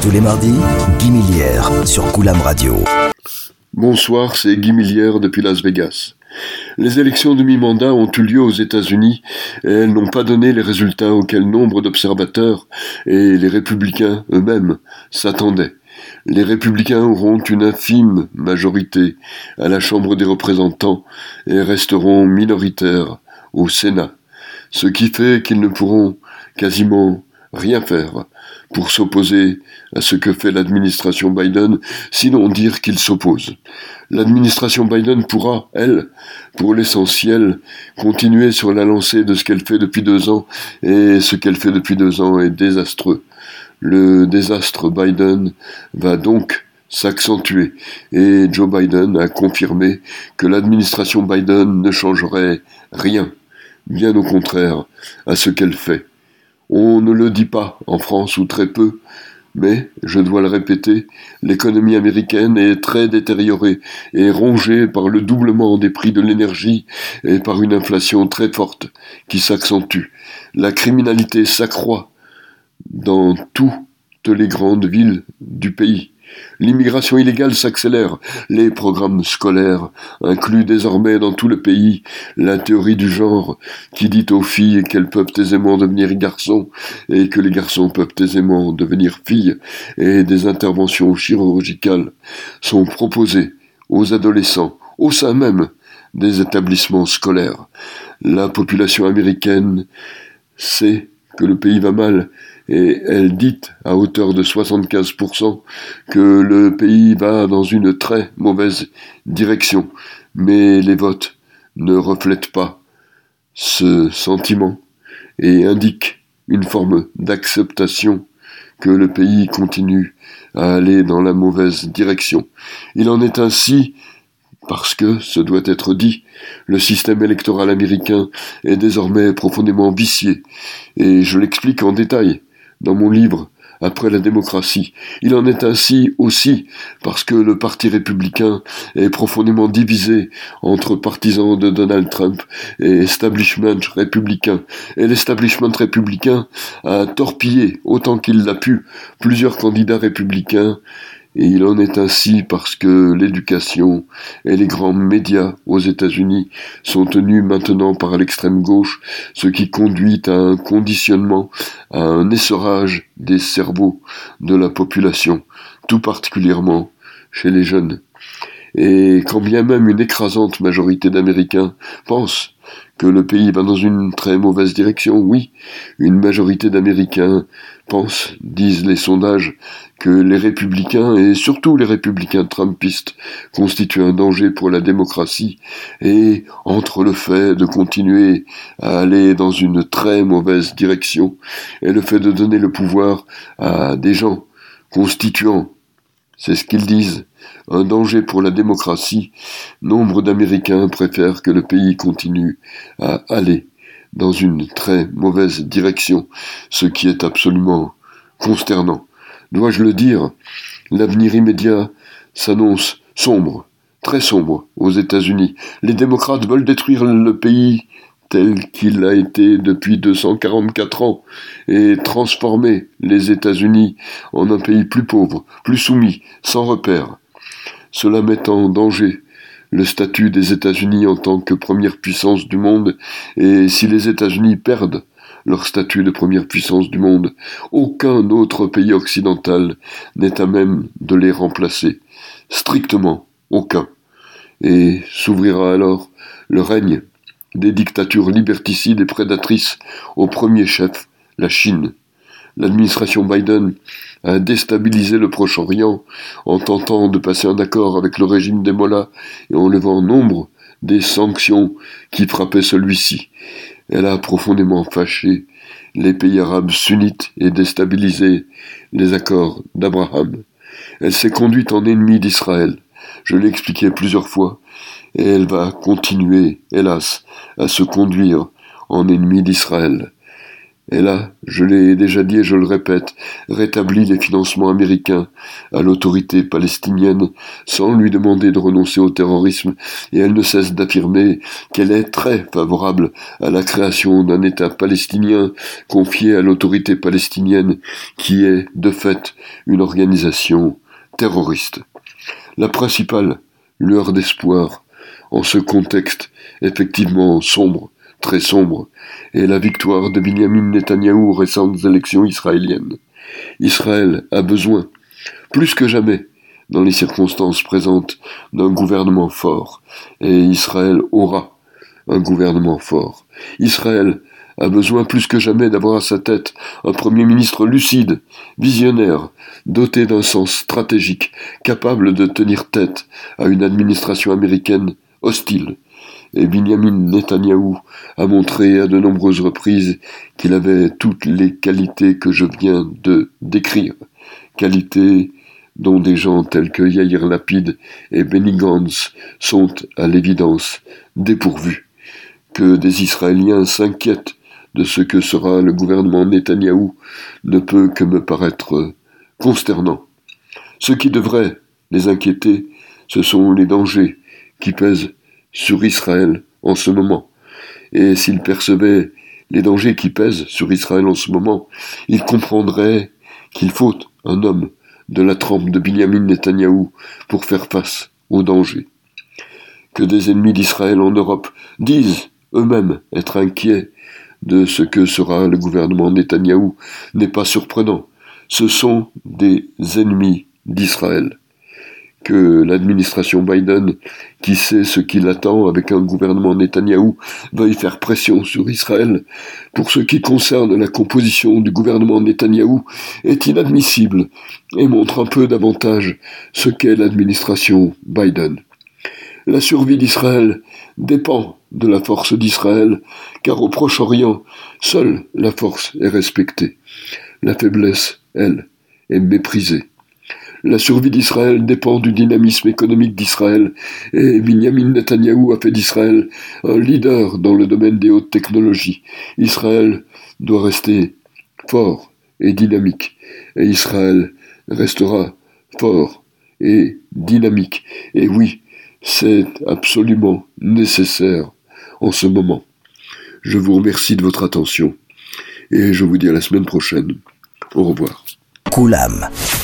Tous les mardis, Guy Millière sur Coulam Radio. Bonsoir, c'est Guy Millière depuis Las Vegas. Les élections de mi-mandat ont eu lieu aux États-Unis et elles n'ont pas donné les résultats auxquels nombre d'observateurs et les républicains eux-mêmes s'attendaient. Les républicains auront une infime majorité à la Chambre des représentants et resteront minoritaires au Sénat, ce qui fait qu'ils ne pourront quasiment rien faire pour s'opposer à ce que fait l'administration Biden, sinon dire qu'ils s'opposent. L'administration Biden pourra, elle, pour l'essentiel, continuer sur la lancée de ce qu'elle fait depuis 2 ans, et ce qu'elle fait depuis 2 ans est désastreux. Le désastre Biden va donc s'accentuer, et Joe Biden a confirmé que l'administration Biden ne changerait rien, bien au contraire, à ce qu'elle fait. On ne le dit pas en France ou très peu, mais, je dois le répéter, l'économie américaine est très détériorée et rongée par le doublement des prix de l'énergie et par une inflation très forte qui s'accentue. La criminalité s'accroît dans toutes les grandes villes du pays. L'immigration illégale s'accélère. Les programmes scolaires incluent désormais dans tout le pays la théorie du genre qui dit aux filles qu'elles peuvent aisément devenir garçons et que les garçons peuvent aisément devenir filles, et des interventions chirurgicales sont proposées aux adolescents au sein même des établissements scolaires. La population américaine sait que le pays va mal, et elle dit à hauteur de 75% que le pays va dans une très mauvaise direction. Mais les votes ne reflètent pas ce sentiment et indiquent une forme d'acceptation que le pays continue à aller dans la mauvaise direction. Il en est ainsi parce que, ce doit être dit, le système électoral américain est désormais profondément vicié, et je l'explique en détail dans mon livre « Après la démocratie ». Il en est ainsi aussi parce que le Parti républicain est profondément divisé entre partisans de Donald Trump et establishment républicain. Et l'establishment républicain a torpillé, autant qu'il l'a pu, plusieurs candidats républicains. Et il en est ainsi parce que l'éducation et les grands médias aux États-Unis sont tenus maintenant par l'extrême gauche, ce qui conduit à un conditionnement, à un essorage des cerveaux de la population, tout particulièrement chez les jeunes. Et quand bien même une écrasante majorité d'Américains pense que le pays va dans une très mauvaise direction, oui, une majorité d'Américains pense, disent les sondages, que les républicains, et surtout les républicains trumpistes, constituent un danger pour la démocratie, et entre le fait de continuer à aller dans une très mauvaise direction, et le fait de donner le pouvoir à des gens constituant, c'est ce qu'ils disent, un danger pour la démocratie, nombre d'Américains préfèrent que le pays continue à aller dans une très mauvaise direction, ce qui est absolument consternant. Dois-je le dire, l'avenir immédiat s'annonce sombre, très sombre aux États-Unis. Les démocrates veulent détruire le pays tel qu'il a été depuis 244 ans, et transformer les États-Unis en un pays plus pauvre, plus soumis, sans repères. Cela met en danger le statut des États-Unis en tant que première puissance du monde, et si les États-Unis perdent leur statut de première puissance du monde, aucun autre pays occidental n'est à même de les remplacer, strictement aucun. Et s'ouvrira alors le règne des dictatures liberticides et prédatrices, au premier chef, la Chine. L'administration Biden a déstabilisé le Proche-Orient en tentant de passer un accord avec le régime des Mollahs et en levant nombre des sanctions qui frappaient celui-ci. Elle a profondément fâché les pays arabes sunnites et déstabilisé les accords d'Abraham. Elle s'est conduite en ennemie d'Israël. Je l'ai expliqué plusieurs fois, et elle va continuer, hélas, à se conduire en ennemi d'Israël. Elle a, je l'ai déjà dit et je le répète, rétabli les financements américains à l'autorité palestinienne sans lui demander de renoncer au terrorisme, et elle ne cesse d'affirmer qu'elle est très favorable à la création d'un État palestinien confié à l'autorité palestinienne qui est, de fait, une organisation terroriste. La principale lueur d'espoir en ce contexte effectivement sombre, très sombre, est la victoire de Binyamin Netanyahou aux récentes élections israéliennes. Israël a besoin, plus que jamais, dans les circonstances présentes, d'un gouvernement fort, et Israël aura un gouvernement fort. Israël a besoin plus que jamais d'avoir à sa tête un Premier ministre lucide, visionnaire, doté d'un sens stratégique, capable de tenir tête à une administration américaine hostile. Et Binyamin Netanyahou a montré à de nombreuses reprises qu'il avait toutes les qualités que je viens de décrire, qualités dont des gens tels que Yair Lapid et Benny Gantz sont à l'évidence dépourvus. Que des Israéliens s'inquiètent de ce que sera le gouvernement Netanyahou ne peut que me paraître consternant. Ce qui devrait les inquiéter, ce sont les dangers qui pèsent sur Israël en ce moment. Et s'ils percevaient les dangers qui pèsent sur Israël en ce moment, ils comprendraient qu'il faut un homme de la trempe de Binyamin Netanyahou pour faire face aux dangers. Que des ennemis d'Israël en Europe disent eux-mêmes être inquiets de ce que sera le gouvernement Netanyahou n'est pas surprenant. Ce sont des ennemis d'Israël. Que l'administration Biden, qui sait ce qu'il attend avec un gouvernement Netanyahou, veuille faire pression sur Israël pour ce qui concerne la composition du gouvernement Netanyahou est inadmissible et montre un peu davantage ce qu'est l'administration Biden. La survie d'Israël dépend de la force d'Israël, car au Proche-Orient, seule la force est respectée. La faiblesse, elle, est méprisée. La survie d'Israël dépend du dynamisme économique d'Israël, et Binyamin Netanyahou a fait d'Israël un leader dans le domaine des hautes technologies. Israël doit rester fort et dynamique, et Israël restera fort et dynamique. Et oui, c'est absolument nécessaire en ce moment. Je vous remercie de votre attention, et je vous dis à la semaine prochaine. Au revoir. Koulam.